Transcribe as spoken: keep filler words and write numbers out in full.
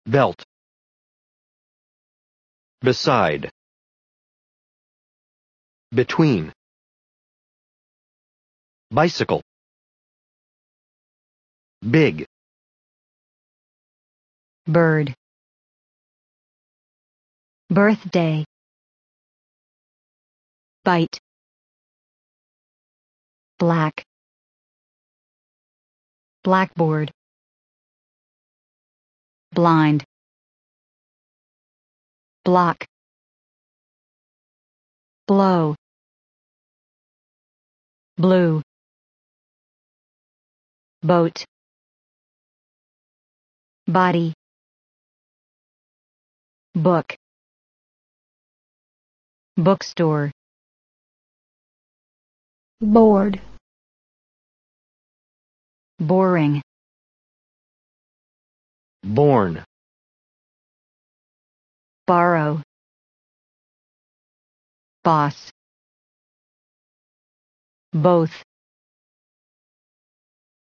belt, beside, between, bicycle, big, bird, birthday, bite, black, blackboard, blind, block, blow, blue, boat, body, book, bookstore, board, boring, born, borrow, boss, both.